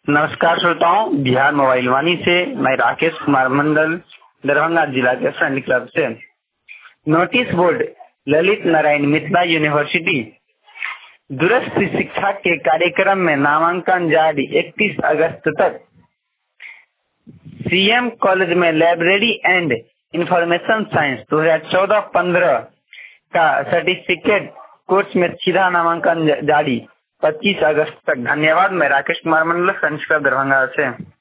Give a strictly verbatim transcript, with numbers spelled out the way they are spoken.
नमस्कार श्रोताओं, बिहार मोबाइल वाणी से मैं राकेश कुमार मंडल दरभंगा जिला के सैनिक क्लब से। Notice board Lalit Narayan Mithila university दूरस्थ शिक्षा के कार्यक्रम में नामांकन जारी इकतीस अगस्त तक। सीएम कॉलेज में लाइब्रेरी एंड इंफॉर्मेशन साइंस दो हज़ार चौदह पंद्रह का सर्टिफिकेट कोर्स में सीधा नामांकन जारी पच्चीस अगस्त तक। धन्यवाद। मैं राकेश कुमार मंडल, सैनिक क्लब दरभंगा से।